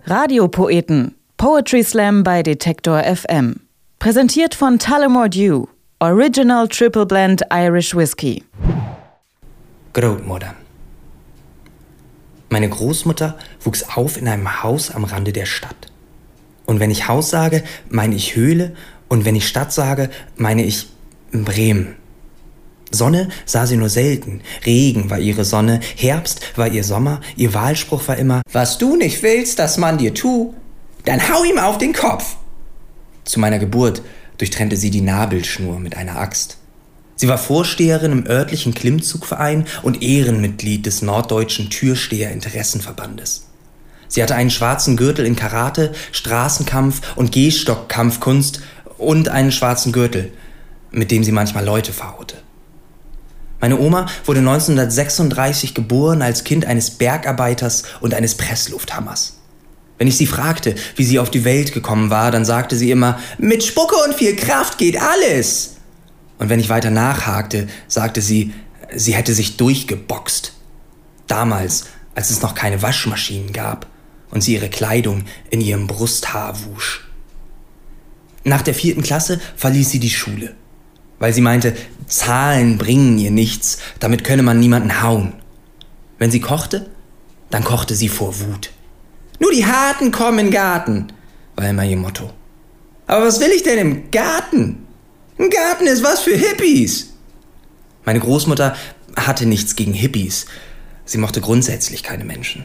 Radiopoeten. Poetry Slam bei Detektor FM. Präsentiert von Tullamore Dew. Original Triple Blend Irish Whiskey. Großmutter. Meine Großmutter wuchs auf in einem Haus am Rande der Stadt. Und wenn ich Haus sage, meine ich Höhle. Und wenn ich Stadt sage, meine ich Bremen. Sonne sah sie nur selten, Regen war ihre Sonne, Herbst war ihr Sommer, ihr Wahlspruch war immer: Was du nicht willst, dass man dir tu, dann hau ihm auf den Kopf. Zu meiner Geburt durchtrennte sie die Nabelschnur mit einer Axt. Sie war Vorsteherin im örtlichen Klimmzugverein und Ehrenmitglied des Norddeutschen Türsteher-Interessenverbandes. Sie hatte einen schwarzen Gürtel in Karate, Straßenkampf und Gehstockkampfkunst und einen schwarzen Gürtel, mit dem sie manchmal Leute verhaute. Meine Oma wurde 1936 geboren als Kind eines Bergarbeiters und eines Presslufthammers. Wenn ich sie fragte, wie sie auf die Welt gekommen war, dann sagte sie immer: Mit Spucke und viel Kraft geht alles. Und wenn ich weiter nachhakte, sagte sie, sie hätte sich durchgeboxt. Damals, als es noch keine Waschmaschinen gab und sie ihre Kleidung in ihrem Brusthaar wusch. Nach der 4. Klasse verließ sie die Schule, weil sie meinte, Zahlen bringen ihr nichts, damit könne man niemanden hauen. Wenn sie kochte, dann kochte sie vor Wut. Nur die Harten kommen in den Garten, war immer ihr Motto. Aber was will ich denn im Garten? Ein Garten ist was für Hippies. Meine Großmutter hatte nichts gegen Hippies. Sie mochte grundsätzlich keine Menschen.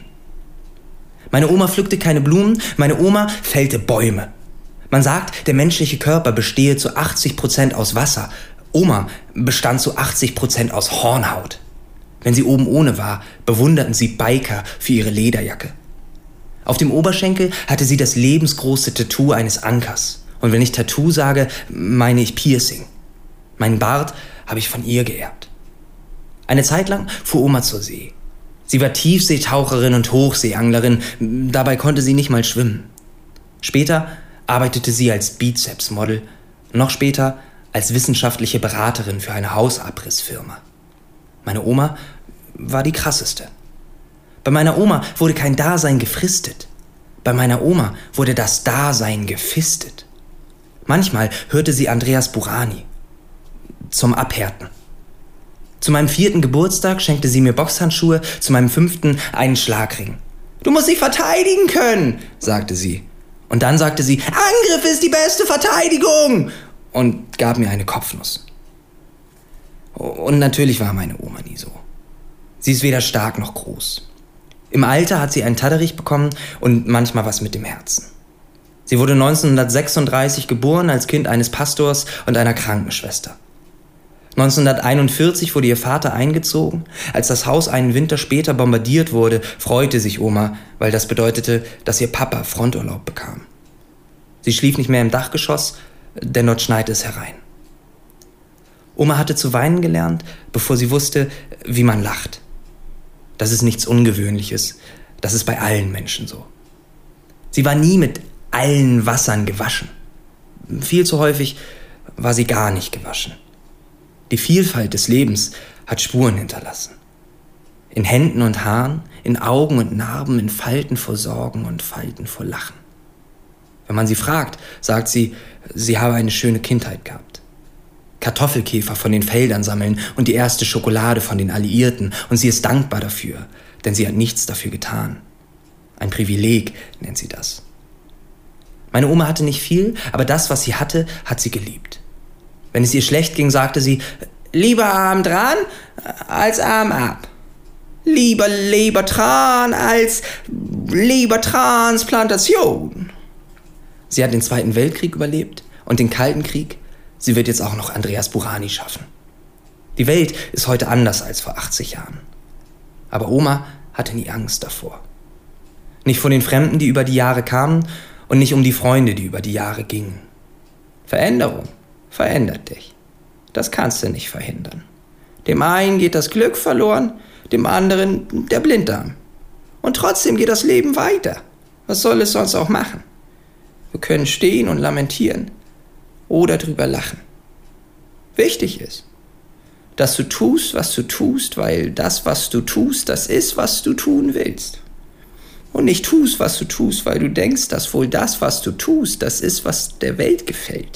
Meine Oma pflückte keine Blumen, meine Oma fällte Bäume. Man sagt, der menschliche Körper bestehe zu 80% aus Wasser. Oma bestand zu 80% aus Hornhaut. Wenn sie oben ohne war, bewunderten sie Biker für ihre Lederjacke. Auf dem Oberschenkel hatte sie das lebensgroße Tattoo eines Ankers. Und wenn ich Tattoo sage, meine ich Piercing. Meinen Bart habe ich von ihr geerbt. Eine Zeit lang fuhr Oma zur See. Sie war Tiefseetaucherin und Hochseeanglerin, dabei konnte sie nicht mal schwimmen. Später arbeitete sie als Bizepsmodel, noch später als wissenschaftliche Beraterin für eine Hausabrissfirma. Meine Oma war die krasseste. Bei meiner Oma wurde kein Dasein gefristet. Bei meiner Oma wurde das Dasein gefistet. Manchmal hörte sie Andreas Burani zum Abhärten. Zu meinem 4. Geburtstag schenkte sie mir Boxhandschuhe, zu meinem 5. einen Schlagring. Du musst dich verteidigen können, sagte sie. Und dann sagte sie, Angriff ist die beste Verteidigung, und gab mir eine Kopfnuss. Und natürlich war meine Oma nie so. Sie ist weder stark noch groß. Im Alter hat sie einen Tadderich bekommen und manchmal was mit dem Herzen. Sie wurde 1936 geboren als Kind eines Pastors und einer Krankenschwester. 1941 wurde ihr Vater eingezogen. Als das Haus einen Winter später bombardiert wurde, freute sich Oma, weil das bedeutete, dass ihr Papa Fronturlaub bekam. Sie schlief nicht mehr im Dachgeschoss, denn dort schneite es herein. Oma hatte zu weinen gelernt, bevor sie wusste, wie man lacht. Das ist nichts Ungewöhnliches, das ist bei allen Menschen so. Sie war nie mit allen Wassern gewaschen. Viel zu häufig war sie gar nicht gewaschen. Die Vielfalt des Lebens hat Spuren hinterlassen. In Händen und Haaren, in Augen und Narben, in Falten vor Sorgen und Falten vor Lachen. Wenn man sie fragt, sagt sie, sie habe eine schöne Kindheit gehabt. Kartoffelkäfer von den Feldern sammeln und die erste Schokolade von den Alliierten. Und sie ist dankbar dafür, denn sie hat nichts dafür getan. Ein Privileg nennt sie das. Meine Oma hatte nicht viel, aber das, was sie hatte, hat sie geliebt. Wenn es ihr schlecht ging, sagte sie, lieber Arm dran als Arm ab. Lieber Lebertran als Lebertransplantation. Sie hat den 2. Weltkrieg überlebt und den Kalten Krieg. Sie wird jetzt auch noch Andreas Burani schaffen. Die Welt ist heute anders als vor 80 Jahren. Aber Oma hatte nie Angst davor. Nicht vor den Fremden, die über die Jahre kamen, und nicht um die Freunde, die über die Jahre gingen. Veränderung verändert dich. Das kannst du nicht verhindern. Dem einen geht das Glück verloren, dem anderen der Blinddarm. Und trotzdem geht das Leben weiter. Was soll es sonst auch machen? Wir können stehen und lamentieren oder drüber lachen. Wichtig ist, dass du tust, was du tust, weil das, was du tust, das ist, was du tun willst. Und nicht tust, was du tust, weil du denkst, dass wohl das, was du tust, das ist, was der Welt gefällt.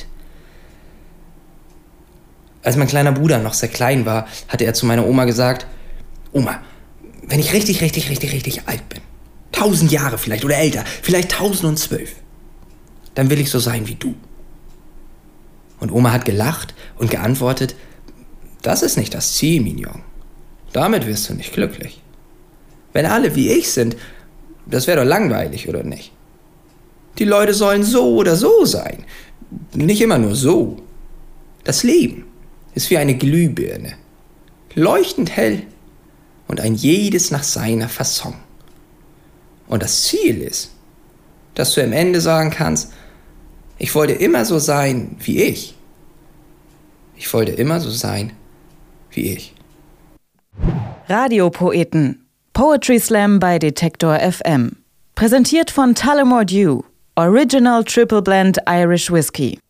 Als mein kleiner Bruder noch sehr klein war, hatte er zu meiner Oma gesagt: Oma, wenn ich richtig alt bin, 1000 Jahre vielleicht oder älter, vielleicht 1012, dann will ich so sein wie du. Und Oma hat gelacht und geantwortet: Das ist nicht das Ziel, Mignon. Damit wirst du nicht glücklich. Wenn alle wie ich sind, das wäre doch langweilig, oder nicht? Die Leute sollen so oder so sein, nicht immer nur so. Das Leben ist wie eine Glühbirne, leuchtend hell und ein jedes nach seiner Fasson. Und das Ziel ist, dass du am Ende sagen kannst: Ich wollte immer so sein wie ich. Ich wollte immer so sein wie ich. Radiopoeten. Poetry Slam bei Detektor FM. Präsentiert von Tullamore Dew. Original Triple Blend Irish Whiskey.